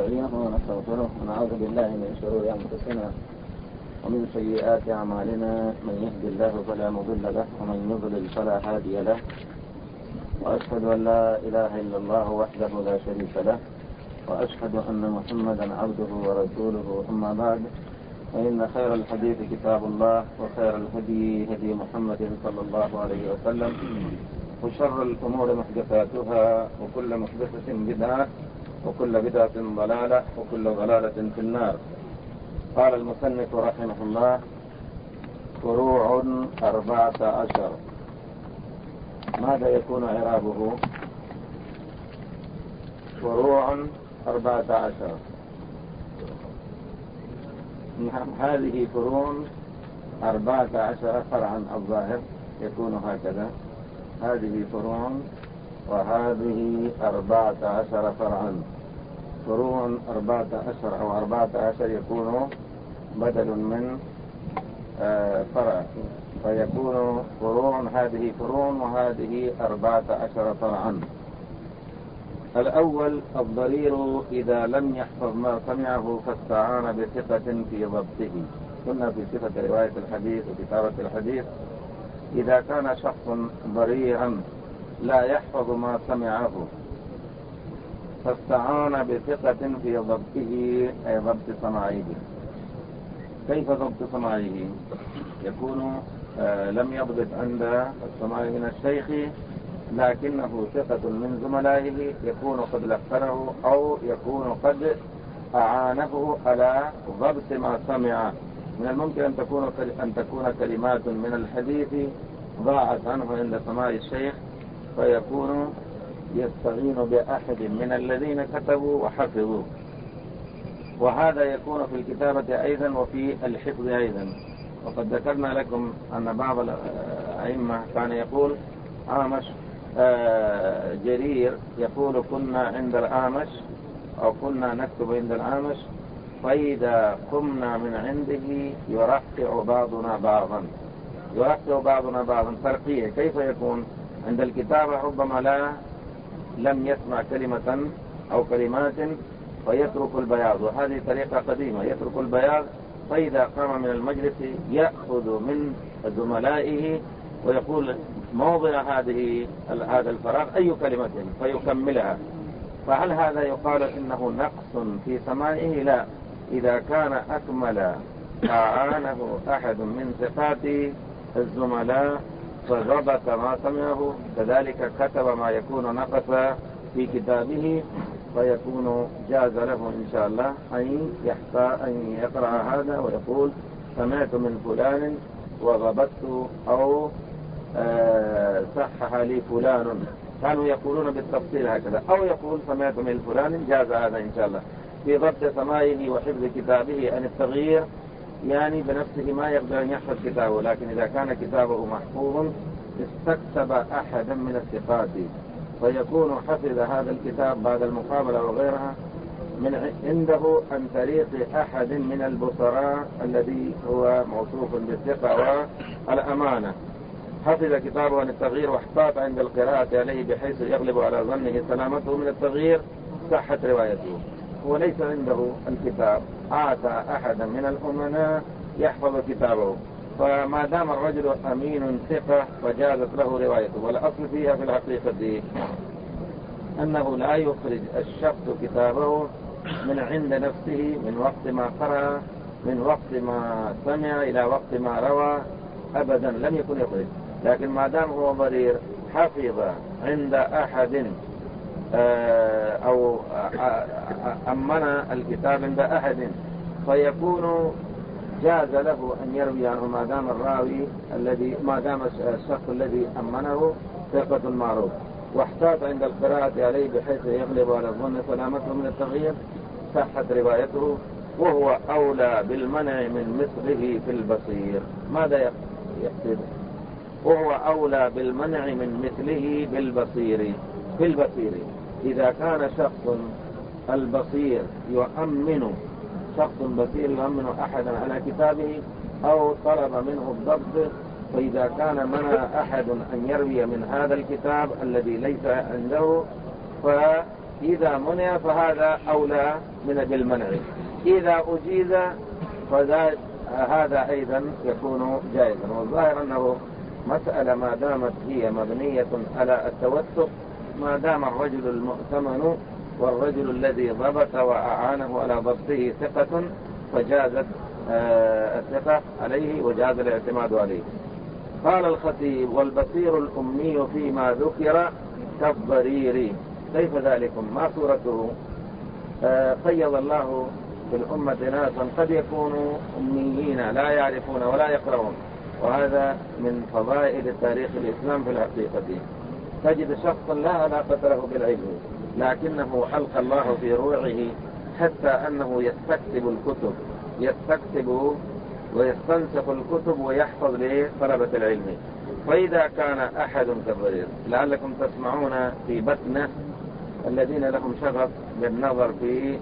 ونستعينه ونستغفره ونعوذ بالله من شرور أنفسنا ومن سيئات أعمالنا، من يهد الله فلا مضل له ومن يضلل فلا هادي له، وأشهد أن لا إله إلا الله وحده لا شريك له، وأشهد أن محمدا عبده ورسوله. أما بعد، فإن خير الحديث كتاب الله، وخير الهدي هدي محمد صلى الله عليه وسلم، وشر الأمور محدثاتها، وكل محدثة بدعة، وكل بدعة ضلالة، وكل ضلالة في النار. قال المصنف رحمه الله: فروع 14. ماذا يكون إعرابه؟ فروع 14. هذه فروع 14 فرعا، الظاهر يكون هكذا: هذه فروع وهذه 14 فرعا. فروع 14 أو 14 يكون بدل من فرع، فيكون فروع، هذه فروع وهذه 14 فرعا. الأول: الضرير إذا لم يحفظ ما سمعه فاستعان بثقة في ضبطه. كنا في صفة رواية الحديث وكتابة الحديث: إذا كان شخص ضريرا لا يحفظ ما سمعه فاستعان بثقة في ضبطه، أي ضبط سماعه. كيف ضبط سماعه؟ يكون لم يضبط عند السماع من الشيخ، لكنه ثقة من زملائه، يكون قد لقنه أو يكون قد أعانه على ضبط ما سمع. من الممكن أن تكون كلمات من الحديث ضاعت عنه عند سماع الشيخ، فيكون يستعين بأحد من الذين كتبوا وحفظوا. وهذا يكون في الكتابة أيضا وفي الحفظ أيضا. وقد ذكرنا لكم أن بعض الأئمة كان يقول عامش جرير يقول: كنا عند الأعمش أو كنا نكتب عند الأعمش، فإذا قمنا من عنده يرقع بعضنا بعضا. يرقع بعضنا بعضا ترقية. كيف يكون؟ عند الكتابة ربما لم يسمع كلمة أو كلمات فيترك البياض، وهذه طريقة قديمة، يترك البياض، فإذا قام من المجلس يأخذ من زملائه ويقول موضع هذا الفراغ أي كلمة فيكملها. فهل هذا يقال إنه نقص في سماعه؟ لا. إذا كان أكمل أعانه أحد من ثقات الزملاء فضبط ما سمعه، كذلك كتب ما يكون نقص في كتابه، فيكون جاز له إن شاء الله أن يقرأ هذا ويقول: سمعت من فلان وضبطت، أو صحح لي فلان. كانوا يقولون بالتفصيل هكذا، أو يقول: سمعت من فلان. جاز هذا إن شاء الله في ضبط سماعه وحفظ كتابه. أن التغيير يعني بنفسه ما يقدر أن يحفظ كتابه، لكن إذا كان كتابه محفوظ استكتب أحدا من الثقات، فيكون حفظ هذا الكتاب بعد المقابلة وغيرها من عنده عن طريق أحد من البصراء الذي هو موصوف بالثقة والأمانة. حفظ كتابه عن التغيير واحتاط عند القراءة عليه بحيث يغلب على ظنه سلامته من التغيير، صحت روايته. وليس عنده الكتاب، أعطى أحدا من الأمناء يحفظ كتابه، فما دام الرجل أمين ثقة فجازت له روايته. والأصل فيها في الحقيقة دي أنه لا يخرج الشخص كتابه من عند نفسه من وقت ما قرأ، من وقت ما سمع إلى وقت ما روى، أبدا لم يكن يخرج. لكن ما دام هو ضرير حفظ عند أحد أو أمن الكتاب عند أحد، فيكون جاز له أن يروي عنه ما دام الشخص الذي أمنه ثقة معروف، واحتاط عند القراءة عليه بحيث يغلب على الظن سلامته من التغيير، صحت روايته. وهو أولى بالمنع من مثله في البصير. ماذا يقصد؟ وهو أولى بالمنع من مثله في البصير إذا كان شخص البصير شخص بصير يؤمن أحدا على كتابه أو طلب منه الضبط، فإذا كان منع أحد أن يروي من هذا الكتاب الذي ليس عنده إذا منع فهذا أولى من بالمنع، إذا أجيز فهذا أيضا يكون جائزا. والظاهر أنه مسألة ما دامت هي مبنية على التوثق، ما دام الرجل المؤتمن والرجل الذي ضبط وأعانه على ضبطه ثقة، فجازت الثقة عليه وجاز الاعتماد عليه. قال الخطيب: والبصير الأمي فيما ذكر كالضرير. كيف ذلكم؟ ما صورته؟ قيض الله في الأمة ناسا قد يكونوا أميين لا يعرفون ولا يقرؤون، وهذا من فضائل تاريخ الإسلام في الحقيقة. تجد شخصا لا علاقة له بالعلم، لكنه ألقى الله في روعه حتى أنه يستكتب الكتب، يستكتب ويستنسخ الكتب ويحفظ لطلبة العلم. فإذا كان أحد كالضرير، لعلكم تسمعون في بتنة الذين لهم شغف بالنظر في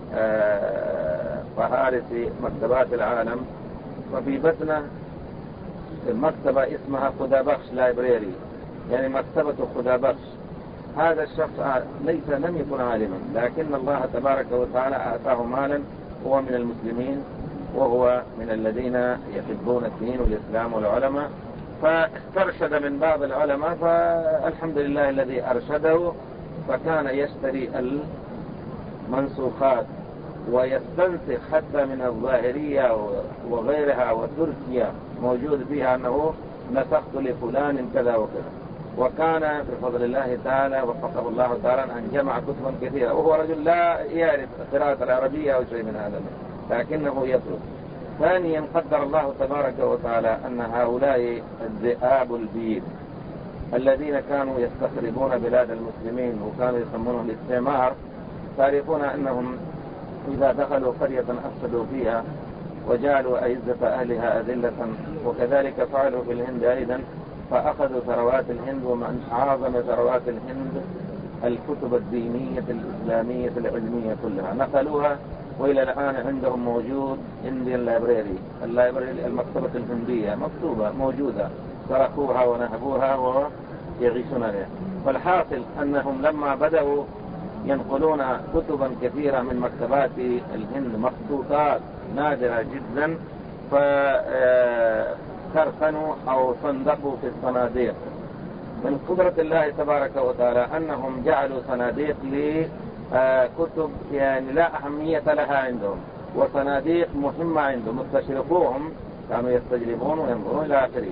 فهارس مكتبات العالم، وفي بتنة مكتبة اسمها خدابخش لايبريري، يعني مكتبة خدابخش. هذا الشخص لم يكن عالما، لكن الله تبارك وتعالى أعطاه مالا، هو من المسلمين وهو من الذين يحبون الدين والإسلام والعلماء، فاسترشد من بعض العلماء، فالحمد لله الذي أرشده، فكان يشتري المنسوخات ويستنسخ حتى من الظاهرية وغيرها، وتركيا موجود فيها أنه نسخت لفلان كذا وكذا. وكان بفضل الله تعالى وفقه الله تعالى أن جمع كتبا كثيرة، وهو رجل لا يعرف قراءة العربية أو شيء من هذا، لكنه يطلب. ثانيا قدر الله تبارك وتعالى أن هؤلاء الذئاب البيض الذين كانوا يستخربون بلاد المسلمين وكانوا يسمونهم الاستعمار، تعرفون أنهم إذا دخلوا قرية أفسدوا فيها وجعلوا أعزة أهلها أذلة، وكذلك فعلوا في الهند أيضا، فأخذوا ثروات الهند، ومن أعظم ثروات الهند الكتب الدينية الإسلامية العلمية كلها نقلوها، وإلى الآن عندهم موجود Indian Library، المكتبة الهندية مكتوبة موجودة، تركوها ونهبوها ويعيشون بها. فالحاصل أنهم لما بدأوا ينقلون كتبا كثيرة من مكتبات الهند، مخطوطات نادرة جدا، فكرفنوا أو صندقوا في الصناديق. من قدرة الله تبارك وتعالى أنهم جعلوا صناديق لكتب يعني لا أهمية لها عندهم، وصناديق مهمة عندهم، مستشرقوهم كانوا يستجلبون وينظرون إلى آخره،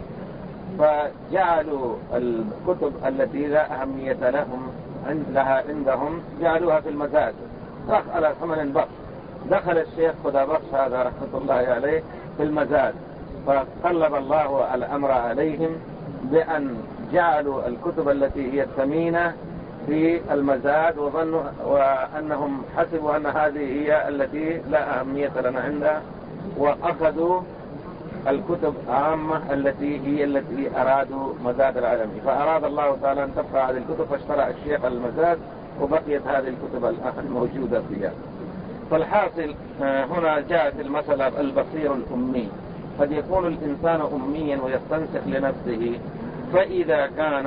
فجعلوا الكتب التي لا أهمية لهم عندهم جعلوها في المزاد على ثمن بخس. دخل الشيخ خدابخش هذا رحمة الله عليه في المزاد، فقلب الله الأمر عليهم بأن جعلوا الكتب التي هي الثمينة في المزاد، وظنوا وأنهم حسبوا أن هذه هي التي لا أهمية لنا عندها، وأخذوا الكتب عامة التي أرادوا مزاد العالمي. فأراد الله تعالى أن تبقى هذه الكتب، فاشترى الشيخ المزاد وبقيت هذه الكتب الآن موجودة فيها. فالحاصل هنا جاءت المسألة البصير الأمي. قد يكون الإنسان أميا ويستنسخ لنفسه، فإذا كان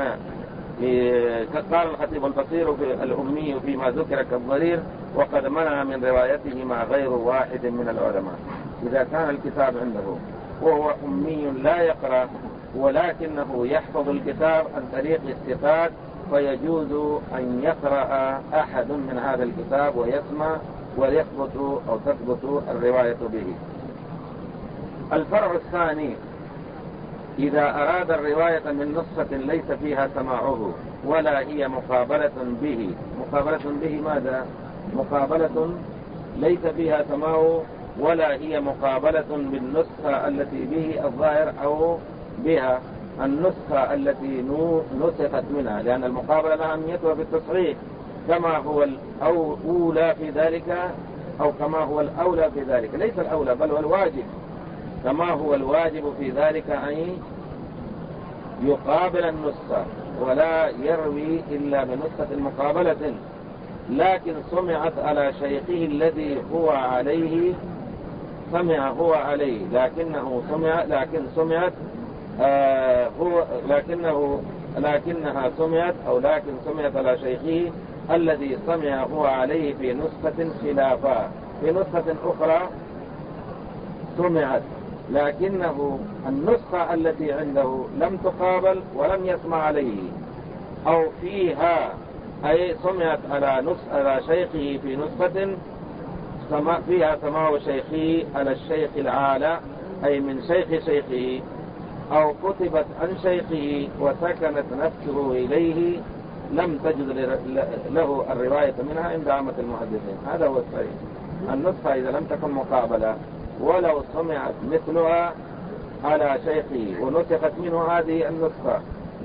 قال الخطيب: البصير في الأمي فيما ذكر كالضرير، وقد منع من روايته مع غير واحد من العلماء. إذا كان الكتاب عنده وهو أمي لا يقرأ، ولكنه يحفظ الكتاب عن طريق الثقات، فيجوز أن يقرأ أحد من هذا الكتاب ويسمع ويثبت أو تثبت الرواية به. الفرع الثاني: إذا أراد الرواية من نسخة ليس فيها سماعه ولا هي مقابلة به. مقابلة به ماذا؟ مقابلة ليس فيها سماعه ولا هي مقابلة بالنسخة التي به الظاهر أو بها النسخة التي نسخت منها، لأن المقابلة لها أهميتها في التصحيح، كما هو الأولى في ذلك، أو كما هو الأولى في ذلك، ليس الأولى بل هو الواجب، كما هو الواجب في ذلك أن يقابل النسخة ولا يروي إلا بنسخة مقابلة، لكن سمعت على شيخه الذي هو عليه، سمع هو عليه لكنه سمع، لكن سمعت لكنها سمعت، أو لكن سمعت على شيخه الذي سمع هو عليه في نسخة خلافا، في نسخة أخرى سمعت لكنه النسخة التي عنده لم تقابل ولم يسمع عليه، أو فيها أي سمعت على شيخه في نسخة فيها سماع شيخه على الشيخ العالى أي من شيخ شيخه، أو كتبت عن شيخه وسكنت نفسه إليه لم تجد له الرواية منها عند عامة المحدثين. هذا هو الصحيح. النسخة إذا لم تكن مقابلة ولو سمعت مثلها على شيخه ونسخت منه هذه النسخة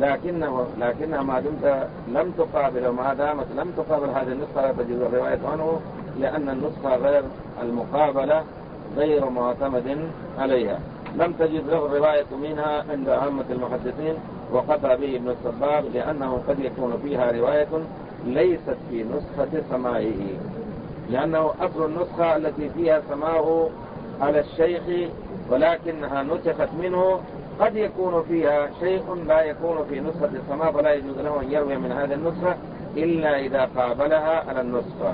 لكنها ما دمت لم تقابل، وما دامت لم تقابل هذه النسخة لا تجوز الرواية عنه، لأن النسخة غير المقابلة غير معتمد عليها، لم تجد له الرواية منها عند عامة المحدثين. وقطع به ابن الصباغ لأنه قد يكون فيها رواية ليست في نسخة سماعه، لأنه أصل النسخة التي فيها سماعه على الشيخ ولكنها نسخت منه قد يكون فيها شيء لا يكون في نسخة السماع، فلا يجوز له أن يروي من هذه النسخة إلا إذا قابلها على النسخة.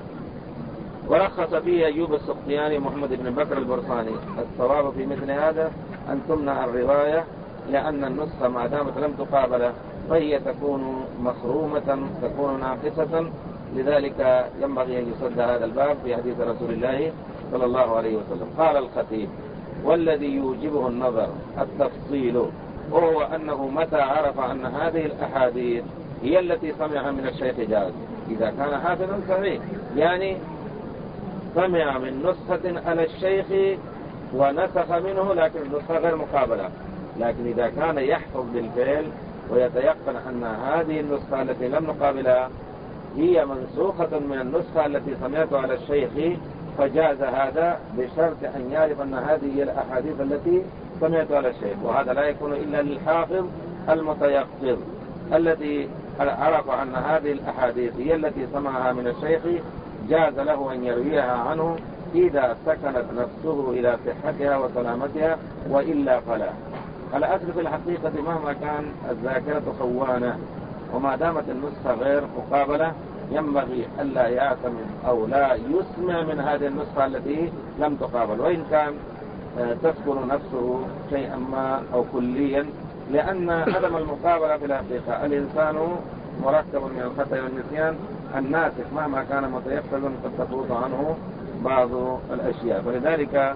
ورخص به أيوب السختياني محمد بن بكر البرصاني. الصواب في مثل هذا أن تمنع الرواية، لأن النسخة ما دامت لم تقابل فهي تكون مخرومة، تكون ناقصة، لذلك ينبغي أن يسد هذا الباب في حديث رسول الله صلى الله عليه وسلم. قال الخطيب: والذي يوجبه النظر التفصيل، وهو أنه متى عرف أن هذه الأحاديث هي التي سمع من الشيخ جاز، إذا كان حافظا صحيح، يعني سمع من نسخة على الشيخ ونسخ منه لكن النسخة غير مقابلة، لكن إذا كان يحفظ بالفعل ويتيقن أن هذه النسخة التي لم نقابلها هي منسوخة من النسخة التي سمعتها على الشيخ فجاز هذا، بشرط أن يعرف أن هذه هي الأحاديث التي سمعتها على الشيخ، وهذا لا يكون إلا للحافظ المتيقظ الذي عرف أن هذه الأحاديث هي التي سمعها من الشيخ، جاز له أن يرويها عنه إذا سكنت نفسه إلى صحتها وسلامتها، وإلا فلا. الأصل في الحقيقة مهما كان الذاكرة خوانة، وما دامت النسخة غير مقابلة ينبغي ألا يعتمد أو لا يسمع من هذه النسخة التي لم تقابل، وإن كان تذكر نفسه شيئا ما أو كليا، لأن عدم المقابلة في الحقيقة الإنسان مركب من الخطأ والنسيان، الناسخ مهما كان متيقظا قد تفوت عنه بعض الأشياء، فلذلك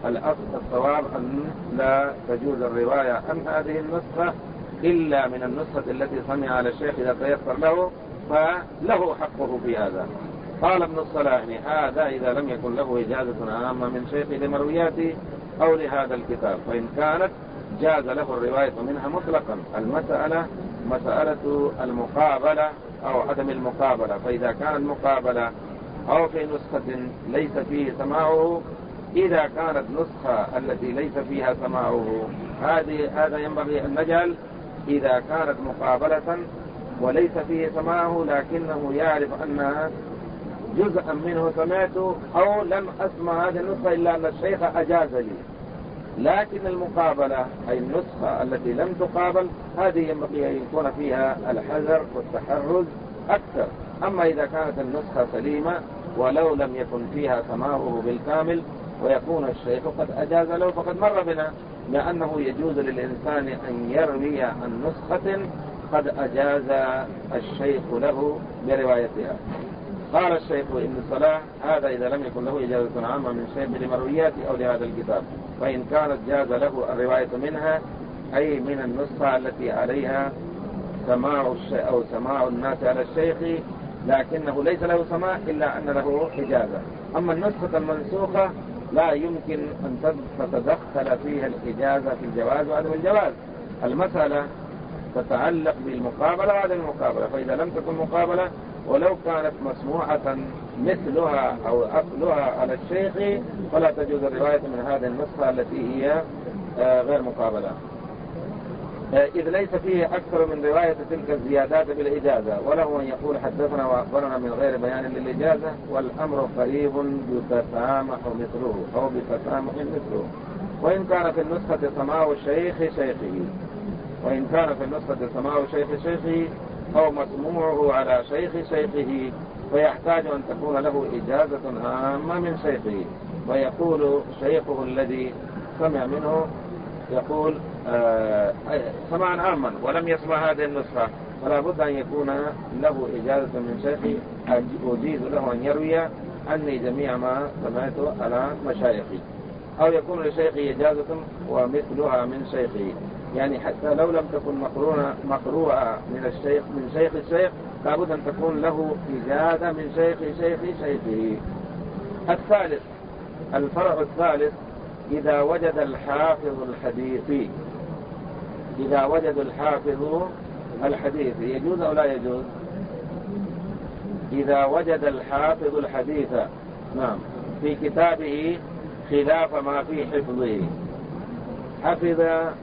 الصواب أن لا تجوز الرواية عن هذه النسخة إلا من النسخة التي سمع على الشيخ إذا تيسر له، فله حقه في هذا. قال ابن الصلاح: هذا إذا لم يكن له إجازة عامة من شيخ لمروياته أو لهذا الكتاب، فإن كانت جاز له الرواية منها مطلقا. المسألة مسألة المقابلة أو عدم المقابلة، فإذا كان المقابلة أو في نسخة ليس فيه سماعه، إذا كانت نسخة التي ليس فيها سماعه هذا ينبغي أن نجعل إذا كانت مقابلة وليس فيه سماعه لكنه يعرف أنها جزءا منه سمعته أو لم أسمع هذه النسخة إلا أن الشيخ أجاز لي، لكن المقابلة أي النسخة التي لم تقابل هذه ينبغي أن يكون فيها الحذر والتحرز أكثر. أما إذا كانت النسخة سليمة ولو لم يكن فيها سماعه بالكامل ويكون الشيخ قد أجاز له، فقد مر بنا لأنه يجوز للإنسان أن يروي عن نسخة قد أجاز الشيخ له بروايتها. قال الشيخ ابن الصلاح: هذا إذا لم يكن له إجازة عامة من شيخ لمروياته أو لهذا الكتاب، فإن كانت جاز له الرواية منها أي من النسخة التي عليها سماع الشيخ أو سماع الناس على الشيخ لكنه ليس له سماع إلا أن له إجازة. أما النسخة المنسوخة لا يمكن أن تتدخل فيها الإجازة في الجواز وعدم الجواز، المسألة تتعلق بالمقابلة وعدم المقابلة، فإذا لم تكن مقابلة ولو كانت مسموعة مثلها أو أصلها على الشيخ فلا تجوز الرواية من هذه النسخة التي هي غير مقابلة، إذ ليس فيه أكثر من رواية تلك الزيادات بالإجازة، وله أن يقول حدثنا وأخبرنا من غير بيان للإجازة، والأمر قريب بتسامح مثله أو بتسامح مثله. وإن كان في النسخة سماع شيخ شيخه أو مسموعه على شيخ شيخه، فيحتاج أن تكون له إجازة عامة من شيخه. ويقول شيخه الذي سمع منه يقول سماعا عاما ولم يسمع هذه النسخة، فلا بد أن يكون له إجازة من شيخي أجيز له أن يروي عني جميع ما سمعته على مشايخي، أو يكون لشيخي إجازة ومثلها من شيخه. يعني حتى لو لم تكن مقروءة من الشيخ من شيخ الشيخ، لا بد أن تكون له إجازة من شيخ شيخ شيخه. الثالث، الفرع الثالث، إذا وجد الحافظ الحديث، إذا وجد الحافظ الحديث يجوز أو لا يجوز؟ إذا وجد الحافظ الحديث نعم في كتابه خلاف ما في حفظه. حفظ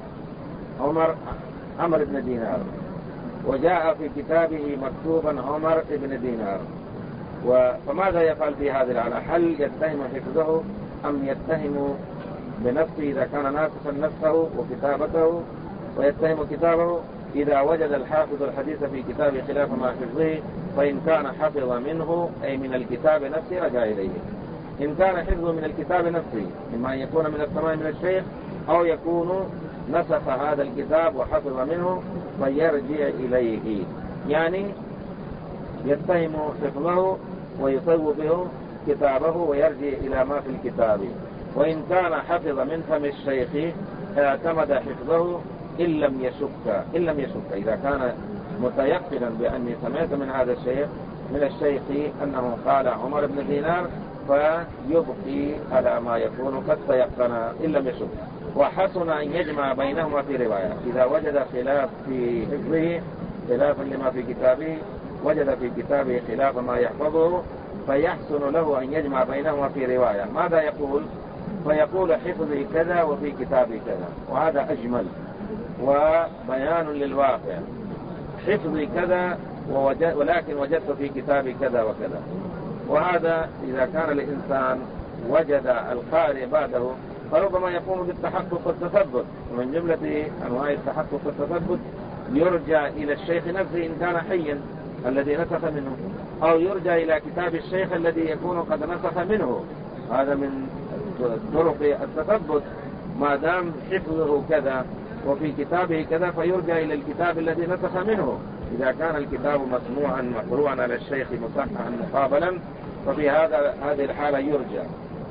عمر بن دينار، وجاء في كتابه مكتوبا عمر بن دينار، فماذا يفعل في هذه الحالة؟ هل يتهم حفظه أم يتهم بنفسه إذا كان ناسخا نفسه وكتابته ويتهم كتابه؟ إذا وجد الحافظ الحديث في كتابه خلاف ما حفظه، فإن كان حفظ منه أي من الكتاب نفسه رجع إليه. إن كان حفظه من الكتاب نفسه، إما أن يكون من السماع من الشيخ أو يكون نسخ هذا الكتاب وحفظ منه، فيرجع إليه. يعني يتهم حفظه ويصوب به كتابه ويرجع إلى ما في الكتاب. وإن كان حفظ من فم الشيخ اعتمد حفظه إن لم يشك إذا كان متيقنا بأني سمعت من هذا الشيخ من الشيخ أنه قال عمر بن دينار، فيبقي على ما يكون قد تيقن إن لم يشك. وحسن أن يجمع بينهما في رواية. إذا وجد خلاف في حفظه خلافا لما في كتابه، وجد في كتابه خلاف ما يحفظه، فيحسن له أن يجمع بينهما في رواية. ماذا يقول؟ فيقول حفظي كذا وفي كتابي كذا، وهذا أجمل وبيان للواقع. حفظي كذا ولكن وجدت في كتابي كذا وكذا. وهذا إذا كان الإنسان وجد القارئ بعده، فربما يقوم بالتحقق والتثبت. ومن جملة أنواع التحقق والتثبت يرجع إلى الشيخ نفسه إن كان حيا الذي نسخ منه، أو يرجع إلى كتاب الشيخ الذي يكون قد نسخ منه. هذا من طرق التثبت. ما دام حفظه كذا وفي كتابه كذا، فيرجع إلى الكتاب الذي نسخ منه. إذا كان الكتاب مسموعا مقروءا على الشيخ مصححا مقابلا، ففي هذه الحالة يرجع.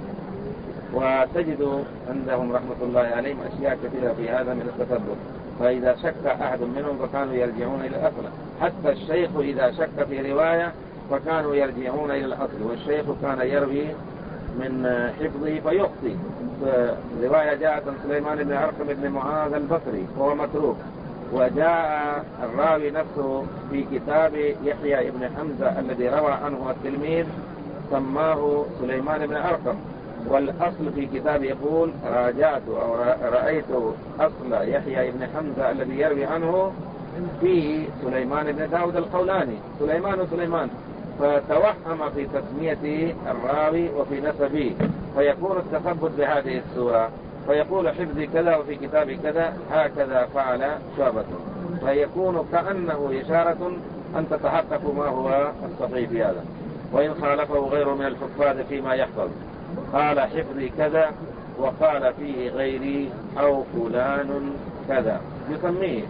وتجد عندهم رحمة الله عليهم أشياء كثيرة في هذا من التثبت. فإذا شك أحد منهم فكانوا يرجعون إلى الأصل. حتى الشيخ إذا شك في رواية فكانوا يرجعون إلى الأصل. والشيخ كان يروي من حفظه فيخطي. رواية جاءت عن سليمان بن أرقم بن معاذ البصري وهو متروك، وجاء الراوي نفسه في كتاب يحيى بن حمزة الذي روى عنه التلميذ سماه سليمان بن أرقم، والأصل في كتاب يقول راجعت أو رأيت أصل يحيى بن حمزة الذي يروي عنه فيه سليمان بن داود القولاني، سليمان، فتوهم في تسمية الراوي وفي نسبه، فيكون التثبت بهذه الصورة. فيقول حفظي كذا وفي كتابي كذا، هكذا فعل شعبة، فيكون كأنه إشارة أن تتحقق ما هو الصحيح في هذا. وإن خالفه غير من الحفاظ فيما يحفظ، قال حفظي كذا وقال فيه غيري أو فلان كذا، يسميه.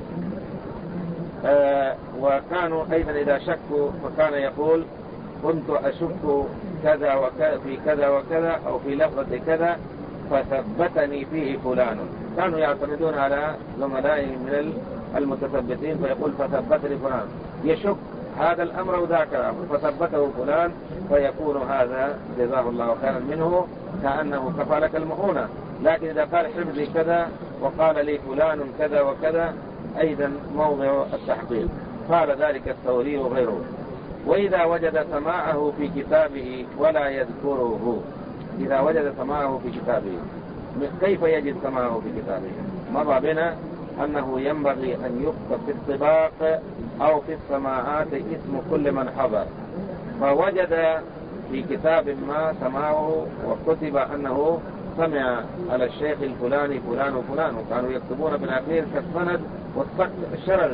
وكانوا أيضا إذا شكوا فكان يقول كنت أشك كذا وكذا في كذا وكذا أو في لفظة كذا فثبتني فيه فلان. كانوا يعتمدون على زملائهم من المتثبتين، فيقول فثبتني فلان، يشك هذا الأمر وذاك الأمر فثبته فلان، فيكون هذا جزاه الله خيرا منه كأنه كفى لك المؤونة. لكن إذا قال حفظي كذا وقال لي فلان كذا وكذا، أيضا موضع التحقيق. قال ذلك الثوري وغيره. وإذا وجد سماعه في كتابه ولا يذكره، إذا وجد سماعه في كتابه، كيف يجد سماعه في كتابه؟ مضى بنا أنه ينبغي أن يكتب في الطباق أو في السماعات اسم كل من حضر، فوجد في كتاب ما سماعه وكتب أنه سمع على الشيخ الفلاني فلان وفلان، وكانوا يكتبون بالأخير كالسند والسقط الشرعي،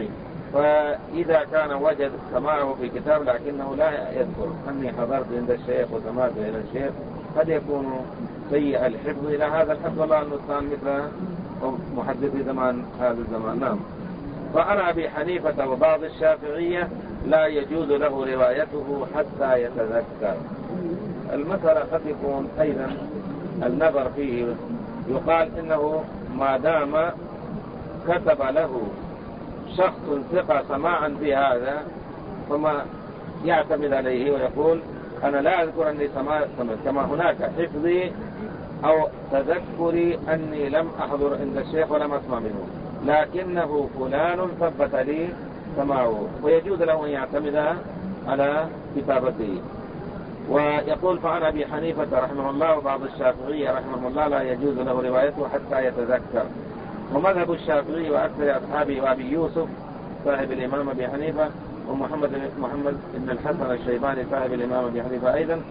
فإذا كان وجد سماعه في كتاب لكنه لا يذكر أني حضرت عند الشيخ وسمعت إلى الشيخ، قد يكون سيء الحفظ إلى هذا الحفظ، والله المستعان، مثل محدثي زمان هذا الزمان. نعم. فعن أبي حنيفة وبعض الشافعية لا يجوز له روايته حتى يتذكر. المسألة قد يكون أيضا النظر فيه، يقال إنه ما دام كتب له شخص ثقة سماعا بهذا ثم يعتمد عليه ويقول أنا لا أذكر أني سمعت، كما هناك حفظي أو تذكري أني لم أحضر عند الشيخ ولم أسمع منه، لكنه فلان ثبت لي سماعه، ويجوز له أن يعتمد على كتابته. ويقول فعن أبي حنيفة رحمه الله وبعض الشافعية رحمه الله لا يجوز له روايته حتى يتذكر. ومذهب الشافعي وأكثر أصحابه وأبي يوسف صاحب الإمام أبي حنيفة ومحمد بن الحسن الشيباني صاحب الإمام أبي حنيفة أيضا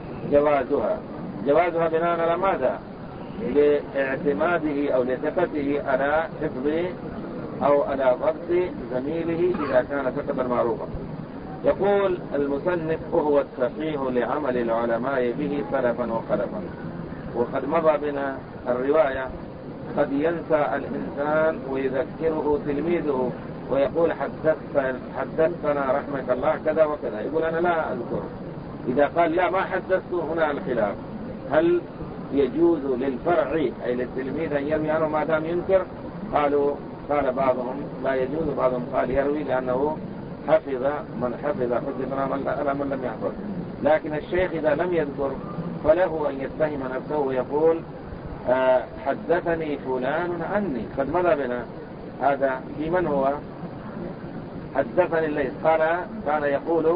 جوازها بناء على ماذا؟ لاعتماده أو لثقته على حفظ أو على ضبط زميله إذا كان ثقة معروفا. يقول المصنف وهو الصحيح لعمل العلماء به سلفا وخلفا. وقد مضى بنا الرواية، قد ينسى الإنسان ويذكره تلميذه ويقول حدثتنا رحمك الله كذا وكذا، يقول أنا لا أذكر. إذا قال لا ما حدثته هنا الخلاف، هل يجوز للفرع أي للتلميذ أن يروي عنه ما دام ينكر؟ قال بعضهم لا يجوز، بعضهم قال يروي لأنه حفظ من حفظنا على من لم يحفظ. لكن الشيخ إذا لم يذكر فله أن يتهم نفسه ويقول حدثني فلان عني. قد مضى بنا هذا في من هو؟ حدثني الليث، قال كان يقول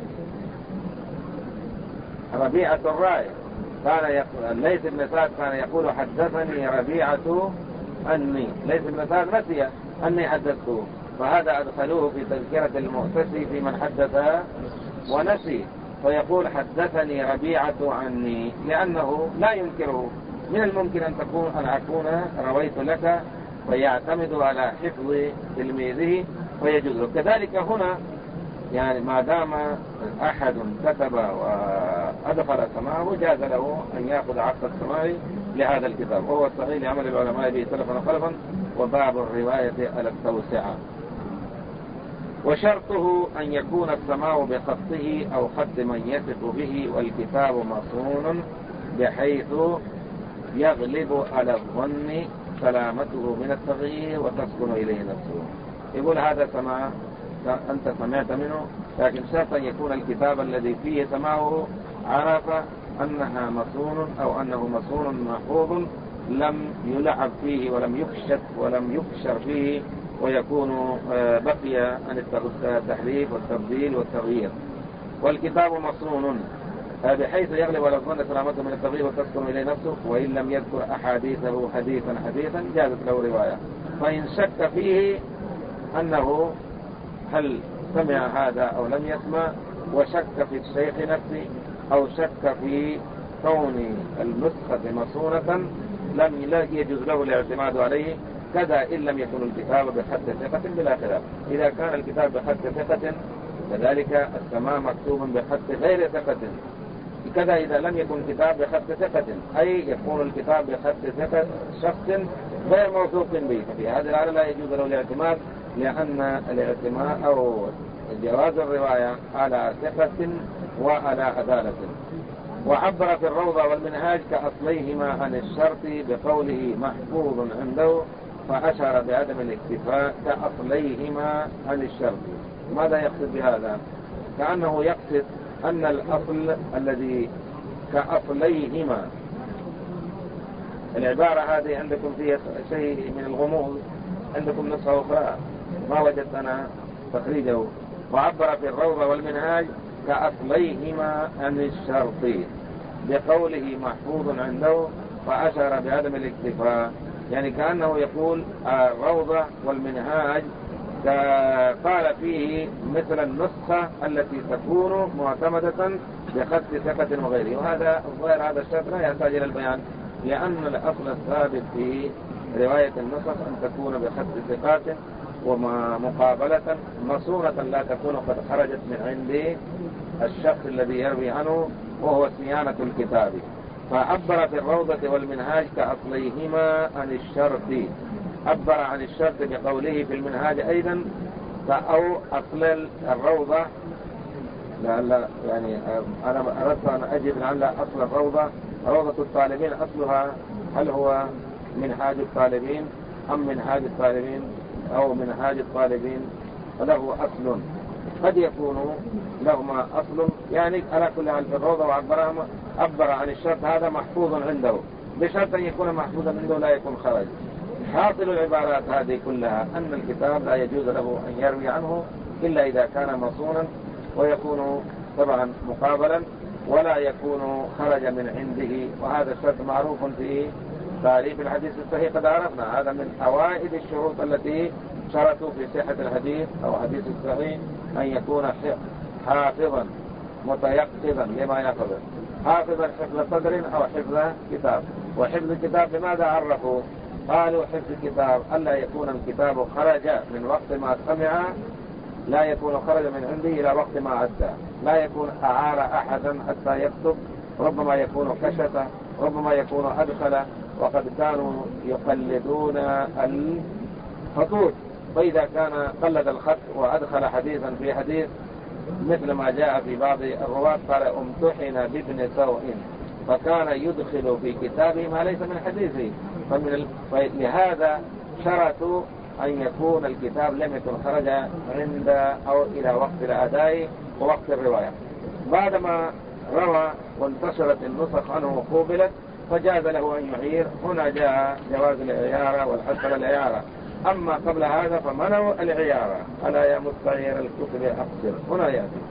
ربيعة الرائي، كان الليث بن سعد كان يقول حدثني ربيعة عني. ليث بن سعد نسي أني حدثته، فهذا أدخلوه في تذكرة المؤتسي في من حدث ونسي، فيقول حدثني ربيعة عني لأنه لا ينكره. من الممكن أن أكون رويت لك، فيعتمد على حفظ تلميذه ويجوز. كذلك هنا يعني ما دام أحد كتب وأدخل سماعه جاز له أن يأخذ عقد السماع لهذا الكتاب، وهو الصحيح لعمل العلماء به سلفا وخلفا. وباب الرواية على التوسعة. وشرطه أن يكون السماع بخطه أو خط من يثق به، والكتاب مصون بحيث يغلب على الظن سلامته من التغيير وتسكن إليه نفسه. يقول هذا سماع أنت سمعت منه، لكن شرط أن يكون الكتاب الذي فيه سماعه عرف أنها مصون أو أنه مصون محفوظ لم يلعب فيه ولم يكشف ولم يكشر فيه، ويكون بقي عن التحريف والتبديل والتغيير. والكتاب مصون بحيث يغلب على الظن سلامته من التغيير وتسكن إليه نفسه، وإن لم يذكر أحاديثه حديثا جازت له رواية. فإن شك فيه أنه هل سمع هذا أو لم يسمع، وشك في الشيخ نفسه، أو شك في كون النسخة مصونة، لم يجوز له الاعتماد عليه. كذا إن لم يكن الكتاب بخط ثقة بلا خلاف. إذا كان الكتاب بخط ثقة كذلك السماع مكتوب بخط غير ثقة. كذا إذا لم يكن الكتاب بخط ثقة، أي يكون الكتاب بخط ثقة شخص غير موثوق به، ففي هذه الحالة لا يجوز له الاعتماد، لأن الاعتماد أو جواز الرواية على ثقة وعلى عدالة. وعبر في الروضة والمنهاج كأصليهما عن الشرط بقوله محفوظ عنده، فأشار بعدم الاكتفاء كأصليهما عن الشرط. ماذا يقصد بهذا؟ كأنه يقصد أن الأصل الذي كأصليهما، العبارة هذه عندكم فيها شيء من الغموض، عندكم نسخة أخرى ما وجدت أنا تخريجه. وعبر في الروضة والمنهاج كأصليهما عن الشرط بقوله محفوظ عنده، فأشار بعدم الاكتفاء. يعني كأنه يقول الروضة والمنهاج قال فيه مثل النسخة التي تكون معتمدة بخط ثقة وغيره. وهذا الظاهر هذا الشرط لا يحتاج إلى البيان، لأن الأصل الثابت في رواية النسخ أن تكون بخط ثقات ومقابلة مصونة لا تكون قد خرجت من عند الشخص الذي يروي عنه، وهو صيانة الكتاب. فعبر في الروضة والمنهاج كأصليهما عن الشرط، عبر عن الشرط بقوله في المنهاج أيضا أو أصل الروضة. لعل يعني أنا أردت أن أجد لعل أصل الروضة، روضة الطالبين أصلها هل هو منهاج الطالبين أم منهاج الطالبين أو منهاج الطالبين، فله أصل، قد يكون لهما أصل. يعني على كل حال في الروضة عبر عن الشرط هذا محفوظ عنده، بشرط أن يكون محفوظا عنده لا يكون خرج. حاصل العبارات هذه كلها أن الكتاب لا يجوز له أن يروي عنه إلا إذا كان مصونا، ويكون طبعا مقابلا، ولا يكون خرج من عنده. وهذا الشرط معروف في تعريف الحديث الصحيح، قد عرفنا هذا من أوائل الشروط التي شرطوا في صحة الحديث أو حديث الصحيح أن يكون حافظا متيقظا لما يحفظه، حافظا حفظ صدر أو حفظ كتاب. وحفظ الكتاب لماذا عرفوا؟ قالوا حفظ الكتاب ألا يكون الكتاب خرج من وقت ما سمع، لا يكون خرج من عنده إلى وقت ما عدى، لا يكون أعار أحدا حتى يكتب، ربما يكون كشف، ربما يكون أدخل، وقد كانوا يقلدون الخطوط. فإذا كان قلد الخط وأدخل حديثا في حديث، مثل ما جاء في بعض الرواة قال امتحن بابن سوء، فكان يدخل في كتابه ما ليس من حديثه. فلهذا شرطوا أن يكون الكتاب لم يكن خرج عند أو إلى وقت الأداء ووقت الرواية. بعدما روى وانتشرت النسخ عنه وقوبلت فجاز له أن يعير، هنا جاء جواز العيارة والحث على العيارة. أما قبل هذا فمنعوا العيارة، ألا يا مستعير الكتب أقصر، هنا يأتي.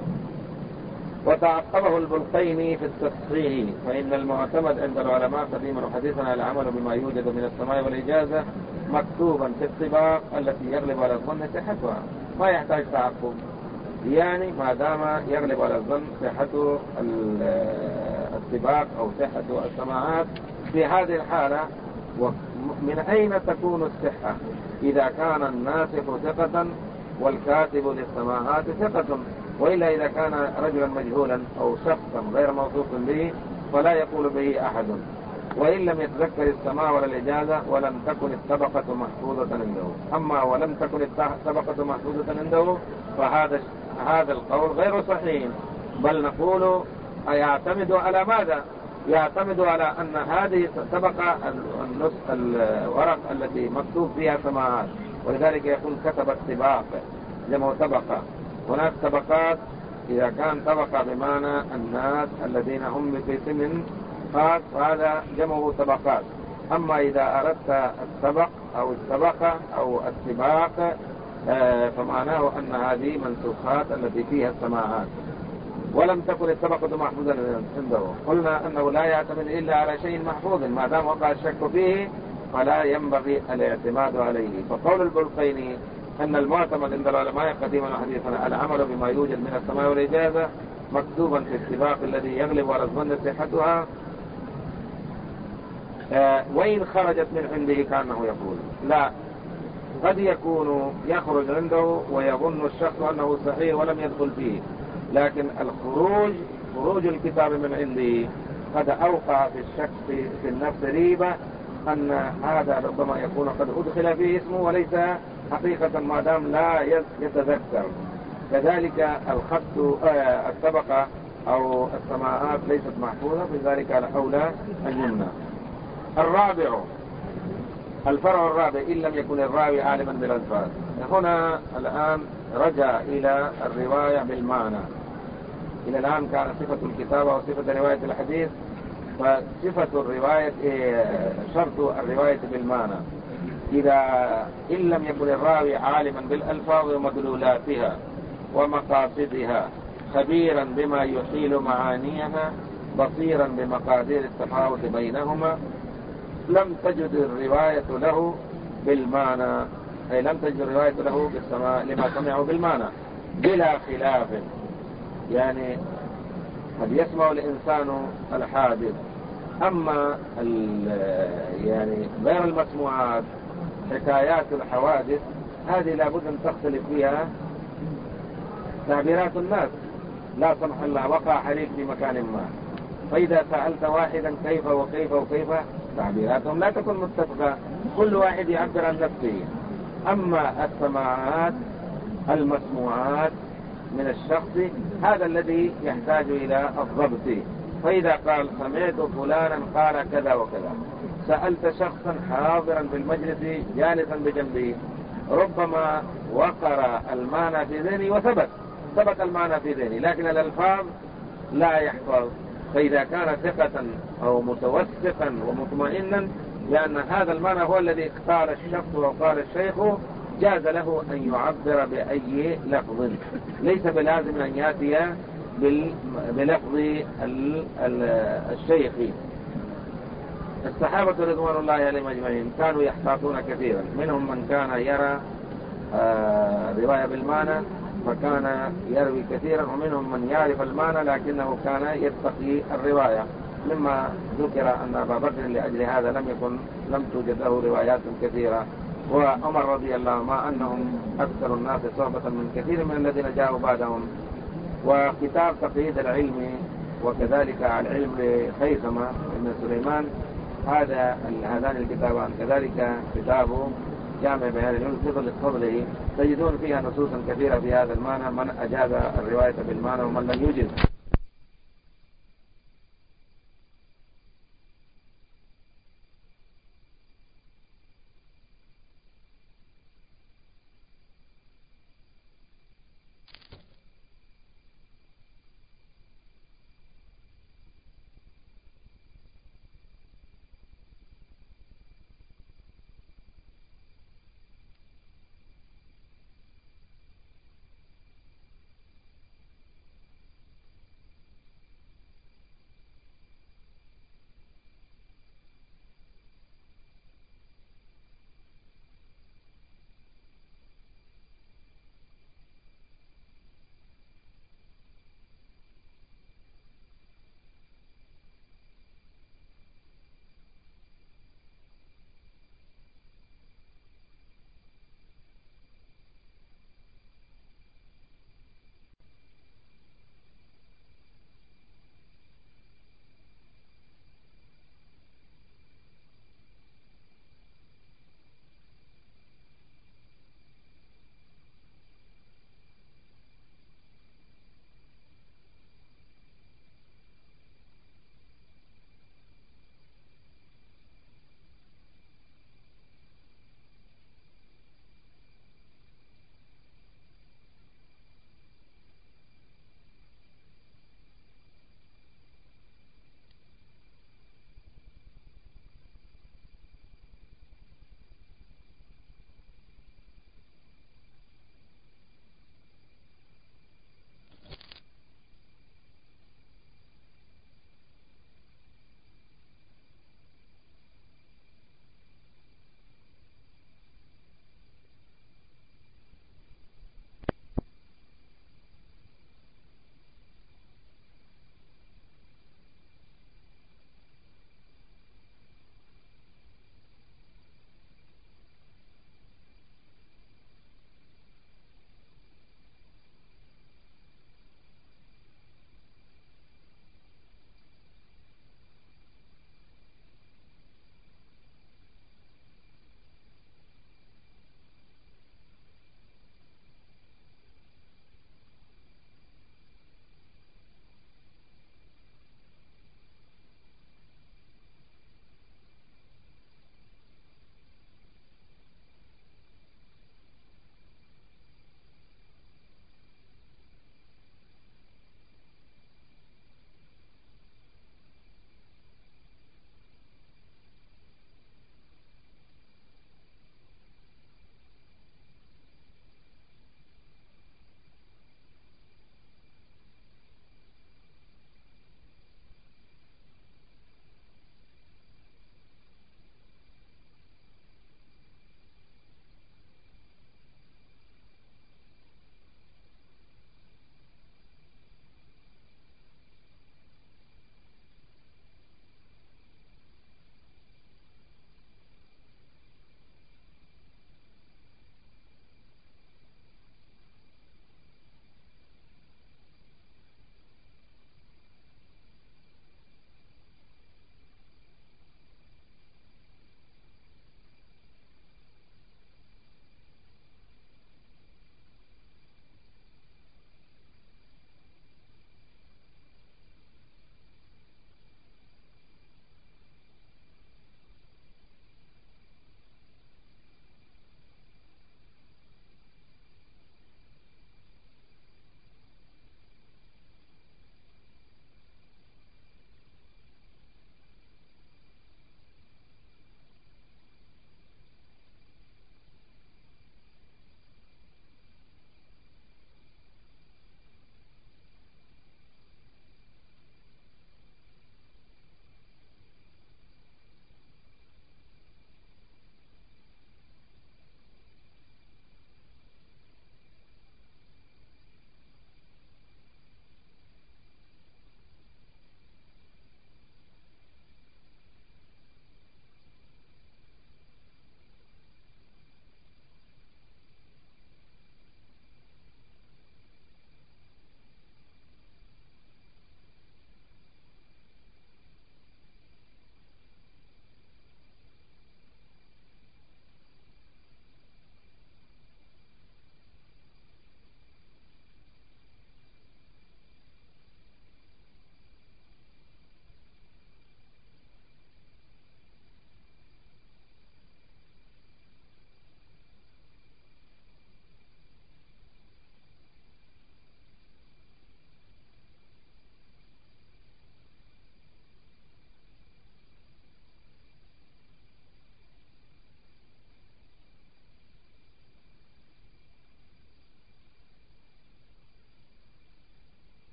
وتعقبه البلقيني في التصحيح، فإن المعتمد عند العلماء قديما وحديثا العمل بما يوجد من السماع والإجازة مكتوبا في الطباق التي يغلب على الظن صحتها، ما يحتاج تعقب. يعني ما دام يغلب على الظن صحة الطباق أو صحة السماعات، في هذه الحالة من أين تكون الصحة؟ إذا كان الناسخ ثقة والكاتب للسماعات ثقة، وإلا إذا كان رجلا مجهولا أو شخصا غير موثوق به فلا يقول به أحد، وإن لم يتذكر السماع ولا الإجازة ولم تكن الطبقة محفوظة عنده. أما ولم تكن الطبقة محفوظة عنده فهذا القول غير صحيح، بل نقول يعتمد على ماذا؟ يعتمد على أن هذه طبقة الورق التي مكتوب فيها سماعات، ولذلك يقول كتب الطباق جمع طبقة. هناك طبقات، إذا كان طبقة بمعنى الناس الذين هم في سن خاص فهذا جمعه طبقات. أما إذا أردت الطبق أو الطبقة أو الطباق فمعناه أن هذه منسوخات التي فيها السماعات. ولم تكن الطبقة محفوظا عنده، قلنا أنه لا يعتمد إلا على شيء محفوظ، ما دام وقع الشك فيه فلا ينبغي الاعتماد عليه. فقول البلقيني أن المعتمد عند العلماء قديما وحديثا العمل بما يوجد من السماع والإجازة مكتوبا في السباق الذي يغلب على الظن صحتها، وإن خرجت من عنده كأنه يقول لا، قد يكون يخرج عنده ويظن الشخص أنه صحيح ولم يدخل فيه، لكن خروج الكتاب من عنده قد أوقع في الشك في النفس ريبة أن هذا ربما يكون قد أدخل فيه اسمه وليس حقيقة، ما دام لا يتذكر. كذلك الطبقة أو السماعات ليست محفوظة، لذلك على أولى أن يمنع. الفرع الرابع إن لم يكن الراوي عالما بالألفاظ. هنا الآن رجع إلى الرواية بالمعنى. إلى الآن كان صفة الكتابة وصفة رواية الحديث، فصفة الرواية شرط الرواية بالمعنى. إن لم يكن الراوي عالما بالألفاظ ومدلولاتها ومقاصدها، خبيرا بما يحيل معانيها، بصيرا بمقادير التفاوت بينهما، لم تجد الرواية له بالمعنى، أي لم تجد الرواية له لما سمعه بالمعنى بلا خلاف. يعني قد يسمع الإنسان الحادث، أما يعني غير المسموعات حكايات الحوادث هذه لابد أن تختلف فيها تعبيرات الناس. لا سمح الله وقع حريق في مكان ما، فإذا سألت واحدا كيف وكيف وكيف، تعبيراتهم لا تكون متفقة، كل واحد يعبر عن نفسه. أما السماعات المسموعات من الشخص هذا الذي يحتاج إلى الضبط. فإذا قال سمعت فلانا قال كذا وكذا، سألت شخصا حاضرا بالمجلس جالسا بجنبه، ربما وقر المعنى في ذهني وثبت المعنى في ذهني، لكن الألفاظ لا يحفظ. فإذا كان ثقة أو متوثقا ومطمئنا لأن هذا المعنى هو الذي اختار الشخص وقال الشيخ، جاز له أن يعبر بأي لفظ، ليس بلازم أن يأتي بلفظ الشيخ. الصحابة رضوان الله عليهم أجمعين كانوا يحتاطون كثيرا، منهم من كان يرى رواية بالمعنى فكان يروي كثيرا، ومنهم من يعرف المعنى لكنه كان يتقي الرواية، مما ذكر أن أبا بكر لأجل هذا لم توجد له روايات كثيرة، وعمر رضي الله عنه مع أنهم أكثر الناس صحبة من كثير من الذين جاءوا بعدهم. وكتاب تقييد العلم وكذلك العلم لخيثمة بن سليمان، هذان الكتابان، كذلك كتاب جامع بيان العلم فضله، تجدون فيها نصوصا كثيرة في هذا المعنى، من أجاز الرواية بالمعنى ومن لم يجز.